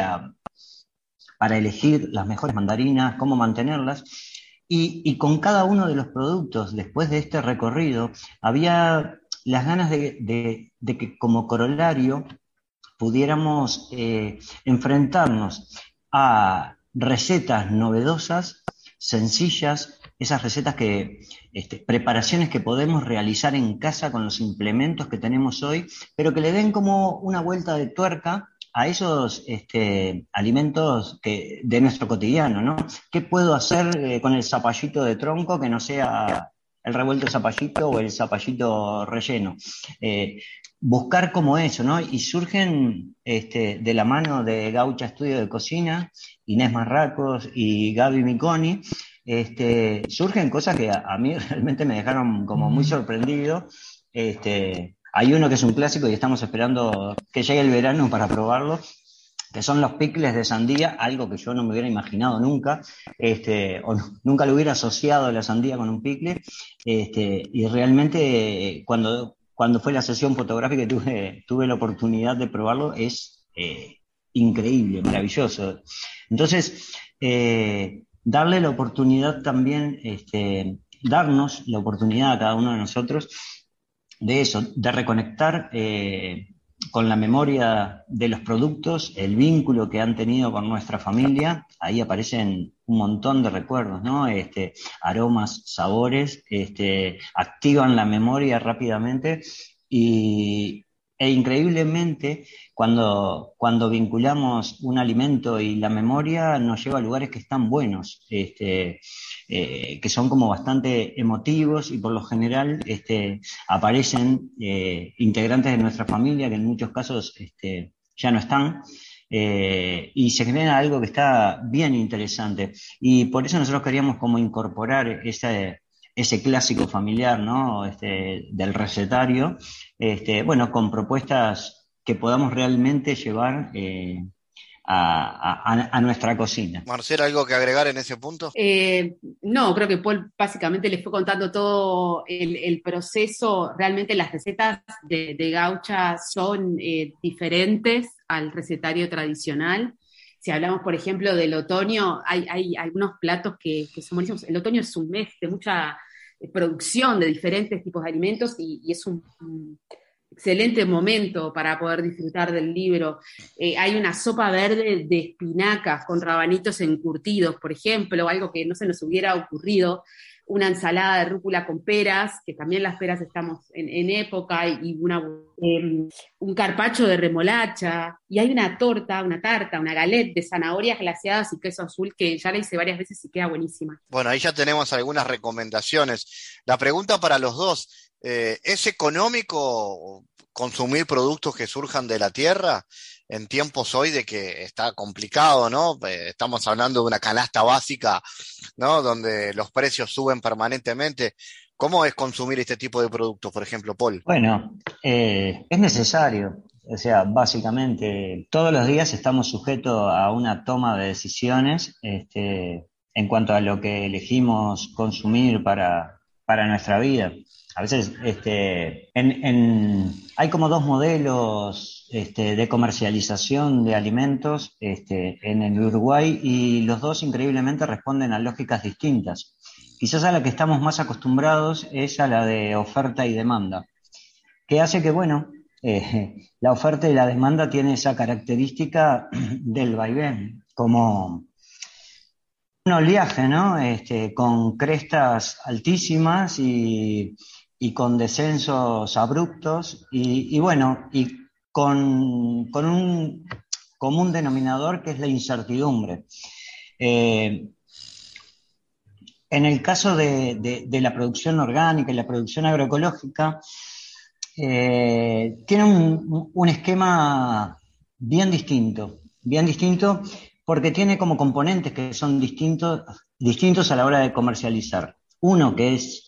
Speaker 5: elegir las mejores mandarinas, cómo mantenerlas. Y con cada uno de los productos, después de este recorrido, había las ganas de que como corolario pudiéramos enfrentarnos a recetas novedosas, sencillas, esas recetas preparaciones que podemos realizar en casa con los implementos que tenemos hoy, pero que le den como una vuelta de tuerca a esos alimentos de nuestro cotidiano, ¿no? ¿Qué puedo hacer con el zapallito de tronco que no sea el revuelto de zapallito o el zapallito relleno? Buscar como eso, ¿no? Y surgen de la mano de Gaucha Estudio de Cocina, Inés Marracos y Gaby Miconi, surgen cosas que a mí realmente me dejaron como muy sorprendido. Hay uno que es un clásico y estamos esperando que llegue el verano para probarlo, que son los picles de sandía, algo que yo no me hubiera imaginado nunca, nunca lo hubiera asociado la sandía con un picle, y realmente cuando fue la sesión fotográfica y tuve la oportunidad de probarlo, es increíble, maravilloso. Entonces, darle la oportunidad también, darnos la oportunidad a cada uno de nosotros de eso, de reconectar con la memoria de los productos, el vínculo que han tenido con nuestra familia. Ahí aparecen un montón de recuerdos, ¿no? Aromas, sabores, activan la memoria rápidamente e increíblemente cuando vinculamos un alimento y la memoria nos lleva a lugares que están buenos, que son como bastante emotivos y por lo general aparecen integrantes de nuestra familia que en muchos casos ya no están, y se genera algo que está bien interesante, y por eso nosotros queríamos como incorporar ese clásico familiar, ¿no? Del recetario, bueno, con propuestas que podamos realmente llevar a nuestra cocina.
Speaker 2: Marcela, ¿algo que agregar en ese punto?
Speaker 6: No, creo que Paul básicamente les fue contando todo el proceso. Realmente las recetas de gaucha son diferentes al recetario tradicional. Si hablamos, por ejemplo, del otoño, hay algunos platos que son buenísimos. El otoño es un mes de mucha producción de diferentes tipos de alimentos y es un excelente momento para poder disfrutar del libro. Hay una sopa verde de espinacas con rabanitos encurtidos, por ejemplo, algo que no se nos hubiera ocurrido. Una ensalada de rúcula con peras, que también las peras estamos en época, y un carpaccio de remolacha, y hay una tarta, una galette de zanahorias glaseadas y queso azul, que ya la hice varias veces y queda buenísima.
Speaker 2: Bueno, ahí ya tenemos algunas recomendaciones. La pregunta para los dos, ¿es económico consumir productos que surjan de la tierra en tiempos hoy de que está complicado, ¿no? Estamos hablando de una canasta básica, ¿no? Donde los precios suben permanentemente. ¿Cómo es consumir este tipo de productos, por ejemplo, Paul?
Speaker 5: Bueno, es necesario. O sea, básicamente todos los días estamos sujetos a una toma de decisiones en cuanto a lo que elegimos consumir para nuestra vida. A veces hay como dos modelos de comercialización de alimentos en el Uruguay, y los dos increíblemente responden a lógicas distintas. Quizás a la que estamos más acostumbrados es a la de oferta y demanda, que hace que, bueno, la oferta y la demanda tiene esa característica del vaivén, como un oleaje, ¿no? Con crestas altísimas y con descensos abruptos, y bueno, y con un común denominador que es la incertidumbre. En el caso de la producción orgánica y la producción agroecológica, tiene un esquema bien distinto, porque tiene como componentes que son distintos a la hora de comercializar. Uno que es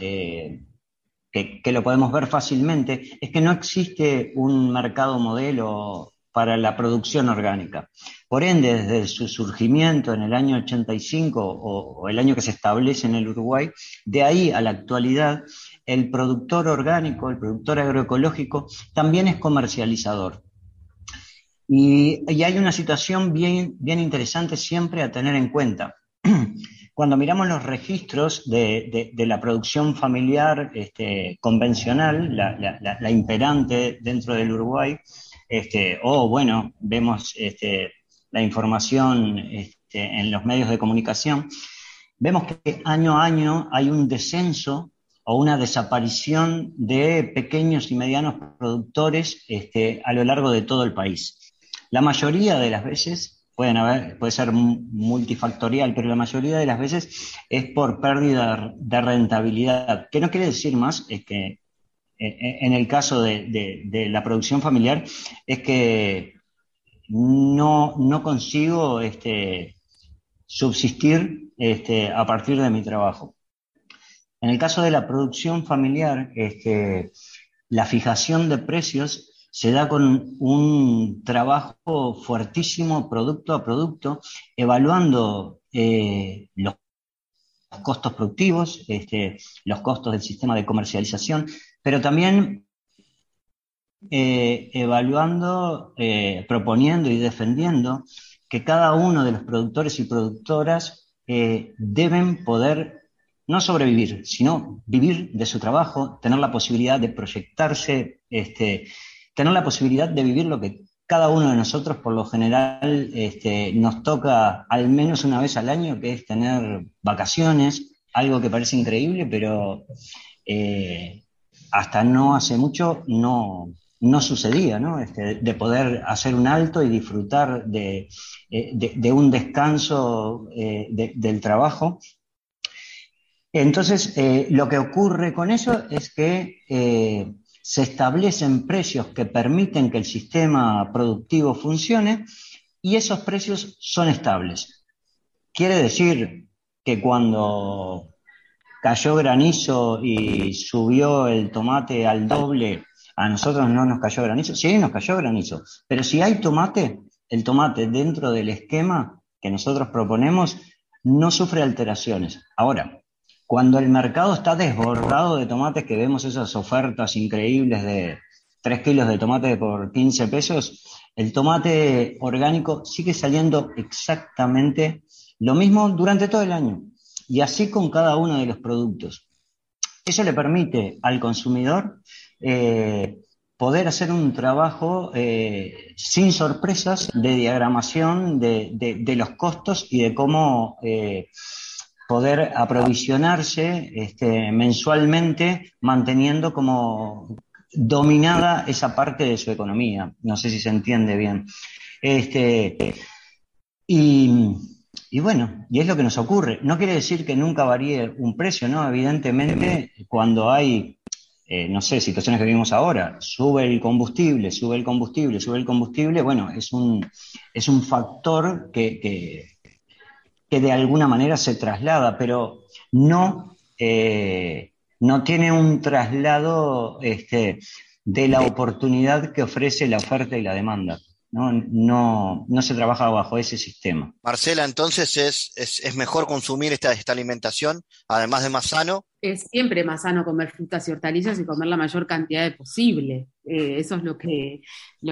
Speaker 5: que lo podemos ver fácilmente, es que no existe un mercado modelo para la producción orgánica. Por ende, desde su surgimiento en el año 85 o el año que se establece en el Uruguay, de ahí a la actualidad, el productor orgánico, el productor agroecológico, también es comercializador. Y hay una situación bien interesante siempre a tener en cuenta. Cuando miramos los registros de la producción familiar convencional, la imperante dentro del Uruguay, vemos la información en los medios de comunicación, vemos que año a año hay un descenso o una desaparición de pequeños y medianos productores a lo largo de todo el país. La mayoría de las veces puede ser multifactorial, pero la mayoría de las veces es por pérdida de rentabilidad, que no quiere decir más, es que en el caso de la producción familiar, es que no consigo subsistir a partir de mi trabajo. En el caso de la producción familiar, la fijación de precios se da con un trabajo fuertísimo, producto a producto, evaluando los costos productivos, los costos del sistema de comercialización, pero también evaluando, proponiendo y defendiendo que cada uno de los productores y productoras deben poder no sobrevivir, sino vivir de su trabajo, tener la posibilidad de proyectarse, tener la posibilidad de vivir lo que cada uno de nosotros por lo general nos toca al menos una vez al año, que es tener vacaciones, algo que parece increíble, pero hasta no hace mucho no sucedía, ¿no? De poder hacer un alto y disfrutar de un descanso del trabajo. Entonces, lo que ocurre con eso es que se establecen precios que permiten que el sistema productivo funcione, y esos precios son estables. Quiere decir que cuando cayó granizo y subió el tomate al doble, a nosotros no nos cayó granizo. Sí, nos cayó granizo, pero si hay tomate, el tomate dentro del esquema que nosotros proponemos no sufre alteraciones. Ahora, cuando el mercado está desbordado de tomates, que vemos esas ofertas increíbles de 3 kilos de tomate por 15 pesos, el tomate orgánico sigue saliendo exactamente lo mismo durante todo el año. Y así con cada uno de los productos. Eso le permite al consumidor poder hacer un trabajo sin sorpresas de diagramación de los costos y de cómo poder aprovisionarse mensualmente, manteniendo como dominada esa parte de su economía. No sé si se entiende bien. Y bueno, y es lo que nos ocurre. No quiere decir que nunca varíe un precio, ¿no? Evidentemente, cuando hay, no sé, situaciones que vivimos ahora, sube el combustible, bueno, es un factor que de alguna manera se traslada, pero no tiene un traslado de la oportunidad que ofrece la oferta y la demanda. No se trabaja bajo ese sistema.
Speaker 2: Marcela, entonces es mejor consumir esta alimentación, además de más sano.
Speaker 6: Es siempre más sano comer frutas y hortalizas y comer la mayor cantidad posible. Eso es lo que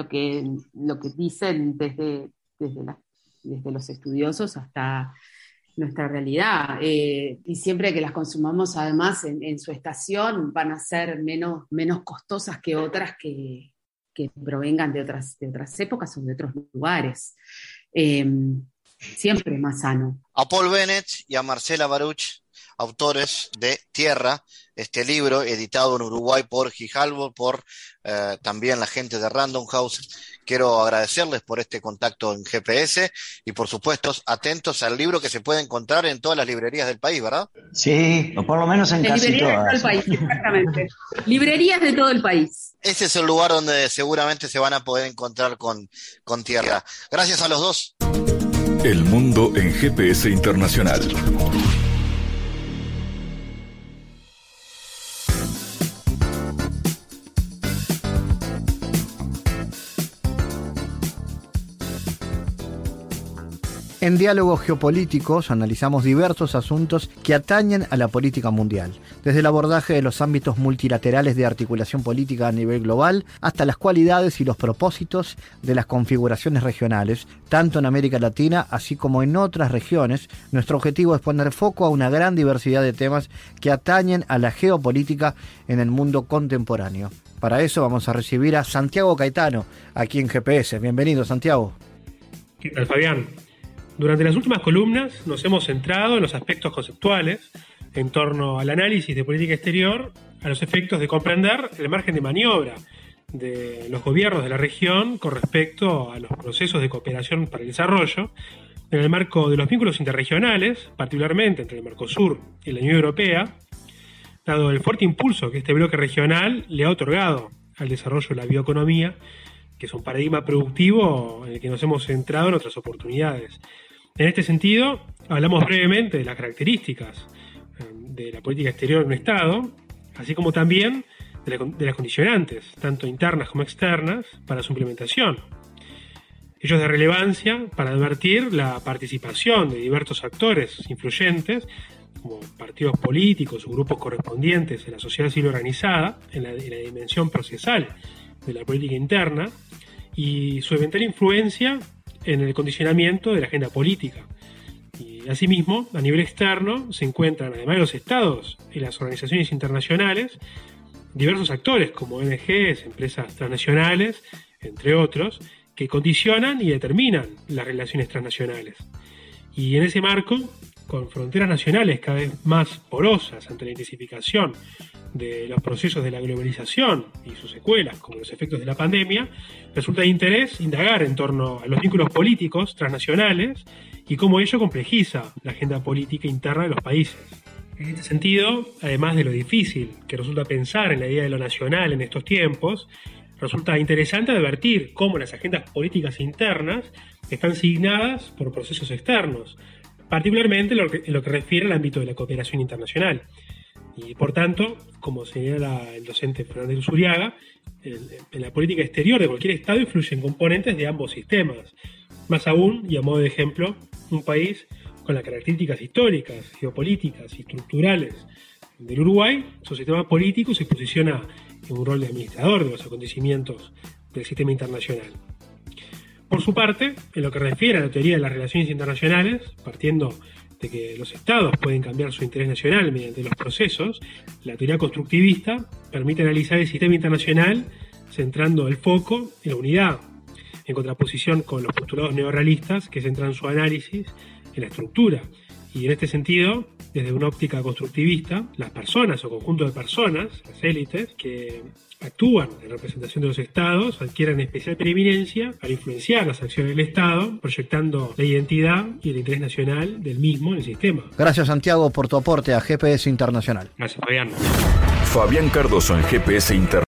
Speaker 6: dicen desde los estudiosos hasta nuestra realidad. Y siempre que las consumamos además en su estación van a ser menos costosas que otras que provengan de otras épocas o de otros lugares. Siempre más sano.
Speaker 2: A Paul Bennett y a Marcela Baruch, autores de Tierra, este libro editado en Uruguay por Grijalbo, por también la gente de Random House. Quiero agradecerles por este contacto en GPS y por supuesto atentos al libro que se puede encontrar en todas las librerías del país, ¿verdad?
Speaker 5: Sí, o por lo menos en casi
Speaker 6: librerías
Speaker 5: todas.
Speaker 6: De todo el país, exactamente. Librerías de todo el país.
Speaker 2: Ese es el lugar donde seguramente se van a poder encontrar con Tierra. Gracias a los dos.
Speaker 1: El mundo en GPS Internacional.
Speaker 7: En Diálogos Geopolíticos analizamos diversos asuntos que atañen a la política mundial, desde el abordaje de los ámbitos multilaterales de articulación política a nivel global hasta las cualidades y los propósitos de las configuraciones regionales, tanto en América Latina así como en otras regiones. Nuestro objetivo es poner foco a una gran diversidad de temas que atañen a la geopolítica en el mundo contemporáneo. Para eso vamos a recibir a Santiago Caetano, aquí en GPS. Bienvenido, Santiago.
Speaker 8: ¿Qué tal, Fabián? Durante las últimas columnas nos hemos centrado en los aspectos conceptuales en torno al análisis de política exterior, a los efectos de comprender el margen de maniobra de los gobiernos de la región con respecto a los procesos de cooperación para el desarrollo, en el marco de los vínculos interregionales, particularmente entre el Mercosur y la Unión Europea, dado el fuerte impulso que este bloque regional le ha otorgado al desarrollo de la bioeconomía, que es un paradigma productivo en el que nos hemos centrado en otras oportunidades. En este sentido, hablamos brevemente de las características de la política exterior de un Estado, así como también de las condicionantes, tanto internas como externas, para su implementación. Ello es de relevancia para advertir la participación de diversos actores influyentes, como partidos políticos o grupos correspondientes en la sociedad civil organizada, en la dimensión procesal de la política interna, y su eventual influencia en el condicionamiento de la agenda política. Y asimismo, a nivel externo, se encuentran, además de los estados y las organizaciones internacionales, diversos actores como ONGs, empresas transnacionales, entre otros, que condicionan y determinan las relaciones transnacionales. Y en ese marco, con fronteras nacionales cada vez más porosas ante la intensificación de los procesos de la globalización y sus secuelas, como los efectos de la pandemia, resulta de interés indagar en torno a los vínculos políticos transnacionales y cómo ello complejiza la agenda política interna de los países. En este sentido, además de lo difícil que resulta pensar en la idea de lo nacional en estos tiempos, resulta interesante advertir cómo las agendas políticas internas están signadas por procesos externos, particularmente en lo que refiere al ámbito de la cooperación internacional. Y por tanto, como señala el docente Fernández Uriaga, en la política exterior de cualquier Estado influyen componentes de ambos sistemas, Más aún, y a modo de ejemplo, un país con las características históricas, geopolíticas y estructurales del Uruguay, su sistema político se posiciona en un rol de administrador de los acontecimientos del sistema internacional. Por su parte, en lo que refiere a la teoría de las relaciones internacionales, partiendo de que los estados pueden cambiar su interés nacional mediante los procesos, la teoría constructivista permite analizar el sistema internacional centrando el foco en la unidad, en contraposición con los postulados neorrealistas que centran su análisis en la estructura. Y en este sentido, desde una óptica constructivista, las personas o conjunto de personas, las élites, que actúan en representación de los estados, adquieren especial preeminencia al influenciar las acciones del Estado, proyectando la identidad y el interés nacional del mismo en el sistema.
Speaker 7: Gracias, Santiago, por tu aporte a GPS Internacional.
Speaker 8: Gracias, Fabián.
Speaker 1: Fabián Cardoso en GPS Internacional.